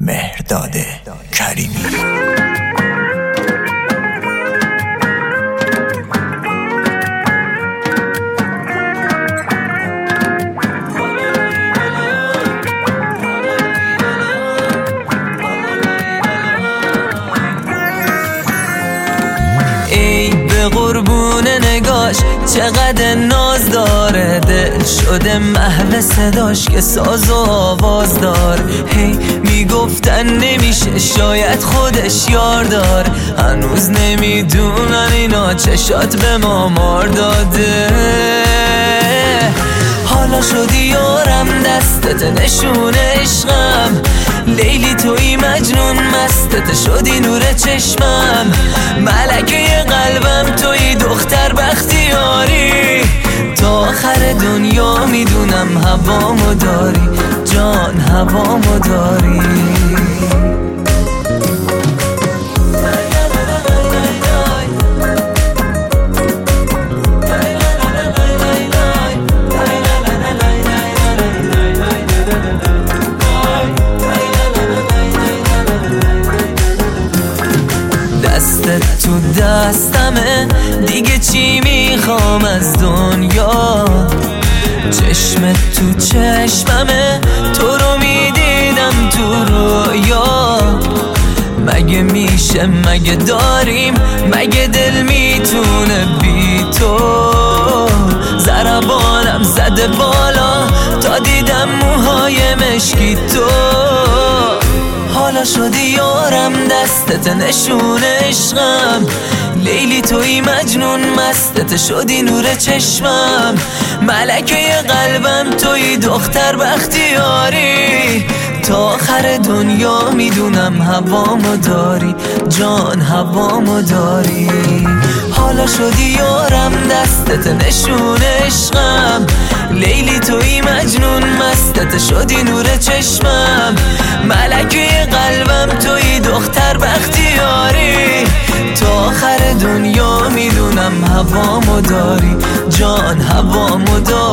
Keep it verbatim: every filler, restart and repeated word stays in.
مهرداد کریمی. ای به قربون نگاش چقدر ناز داره، دل شده محو صداش که ساز و آواز دار. هی میگفتن نمیشه شاید خودش یار دار، هنوز نمیدونن اینا چشات به ما مار داده. حالا شدی یارم دستت نشون عشقم، لیلی توی مجنون مستت شدی نور چشمم، ملکه قلبم توی دختر بختیاری. تا آخر دنیا میدونم هوامو داری جان، هوامو داری. دستت تو دستمه دیگه چی میخوام از دنیا، چشمت تو چشممه تو رو میدیدم تو رویا. مگه میشه مگه داریم مگه دل میتونه بی تو، ضربانم زده بالا تا دیدم موهای مشکی تو. حالا شدی یارم دستت نشون عشقم، لیلی توی مجنون مستت شدی نور چشمم، ملکه قلبم توی دختر بختیاری. تا آخر دنیا میدونم هوامو داری جان، هوامو داری. حالا شدی یارم دستت نشون عشقم، لیلی توی مجنون مستت شدی نور چشمم، ملکه قلبم توی دختر بختیاری. تا آخر دنیا میدونم هوامو داری جان، هوامو داری.